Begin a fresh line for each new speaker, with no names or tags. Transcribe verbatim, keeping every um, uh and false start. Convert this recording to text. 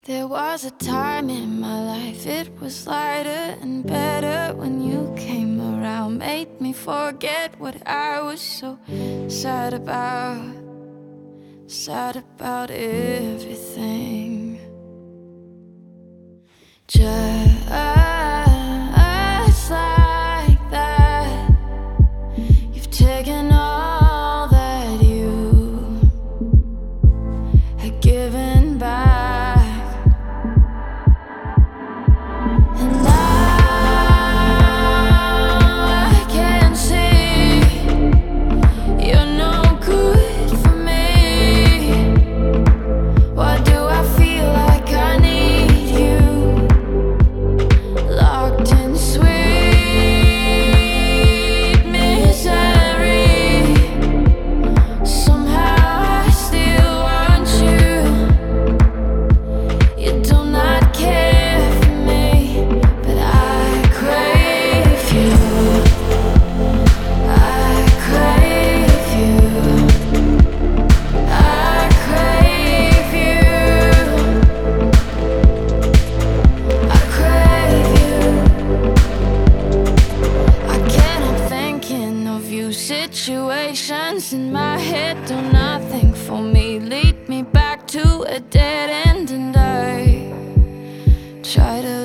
There was a time in my life, it was lighter and better when you came around. Made me forget what I was so sad about. Sad about everything. Just like that, you've taken all that you had given back. And now I can see you're no good for me. Why do I feel like I need you? Locked in sweet misery. Somehow I still want you. You do not care for me, but I crave you. I crave you. I crave you. I crave you. I can't help thinking of you. Situations in my head do nothing for me. Lead me back to a dead end, and I try to